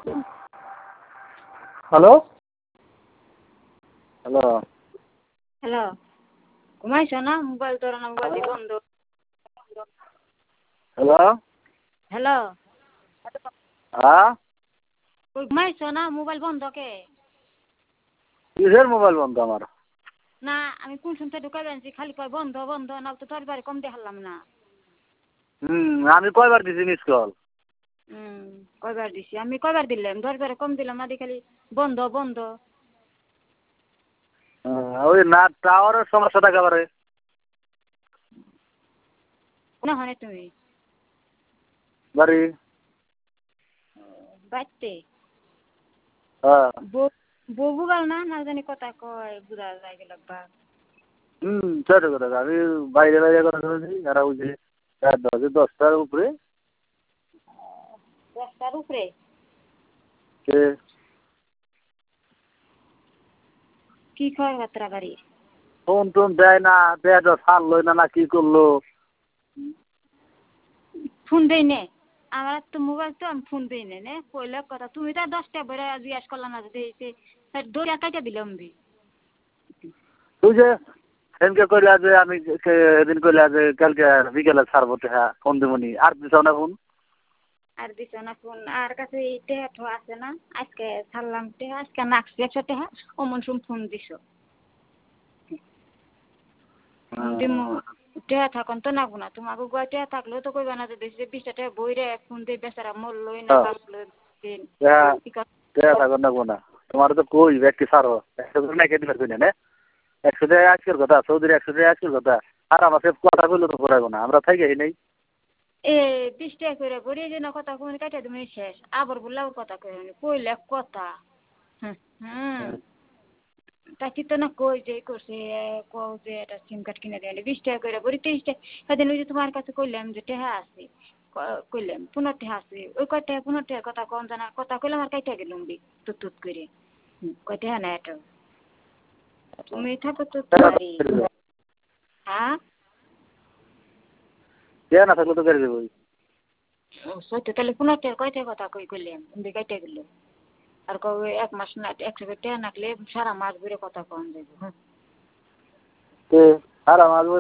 Hello hello hello ঘুমাইছো না mobile তোর না মোবাইল বন্ধ হ্যালো হ্যালো হ্যাঁ ঘুমাইছো না মোবাইল বন্ধ কে কিসের মোবাইল বন্ধ আমার? না আমি কোন শুনতে ঢুকাই আনছি খালি কয় বন্ধ বন্ধ না তো তোর বারে কম দেখালাম না আমি কয়বার দিছি মিস কল? কয়বার দিছি আমি কয়বার দিলাম 10 বারে কম দিলাম না খালি বন্ধ বন্ধ ওই না টাওয়ারের সমস্যা থাকে আবার। না হয় তুমি বাড়ি বাইতে হ্যাঁ বউ গাল না না জানি কথা কয় বুঝা যায় গেল বা ছোট কথা আমি বাইরে বাইরে কথা শুনেছি যারা বুঝি 10টার উপরে 10টার উপরে কি খবর বার্তা বাড়ি ফোন টোন দেয় না দেয় ছাড়লো না কি করলো ফোন দেই নে আমার তো মোবাইল তো আমি ফোন দেই নে কইলে কথা তুমি তো 10টা বেড়ে জিজ্ঞাসা করলাম না যদি দৌড়া কাটা দিলাম তুই যে সেদিনকে কইলা যে আমি সেদিন কইলা যে কালকে বিকেলে ছাড়বো হ্যাঁ ফোন দেবনি আর দিছ না ফোন আর দিছ না ফোন আর কাছে এই টেহাটো আছে না আজকে ছাড়লাম টেহা আজকে নাকছি 100 টেহা অমন ফোন দিছো দিমু টেহা থাকুন তো নাগবো না তোমাকে গুয়া টেহা থাকলেও তো কইবা না যে 20টা টেহা বইরে ফোন দিয়ে বেচারা মরলই না বাঁচলো দিন টেহা থাকুন নাগবো না তোমার তো কই ব্যক্তি ছাড়ো 100 করে নাকি দিবার কই না 100 টাকা আজকের কথা চৌধুরী 100 টাকা আজকের কথা আর আমার সাথে কথা কইলে তো পড়াইবো না আমরা থাকি নাই 20 টাকা করে বড়ি যে না কথা কোন কাটা তুমি শেষ আবার বললাও কথা কইলে কথা তাকি তো না কই যে করছে কও যে এটা সিম কার্ড কিনে দেয় 20 টাকা করে বড়ি 23 টাকা সেদিন ওই যে তোমার কাছে কইলাম যে টেহা আছে কইলাম 15 টাকা আছে ওই কয়টা 15 টাকা কথা কোন জানা কথা কইলাম আর কাইটা গেলাম তুত তুত করে কয়টা না এটা তুমি থাকো তো বাড়ি হ্যাঁ টেহা না থাকলে তো করে দেবো সত্য তাহলে 15 টাকা কয়টা কথা কইলাম তুমি কাইটা গেল আর কবে 1 মাস না 100 টাকা নাকলে সারা মাস ধরে কথা কোন যাবে আর আমার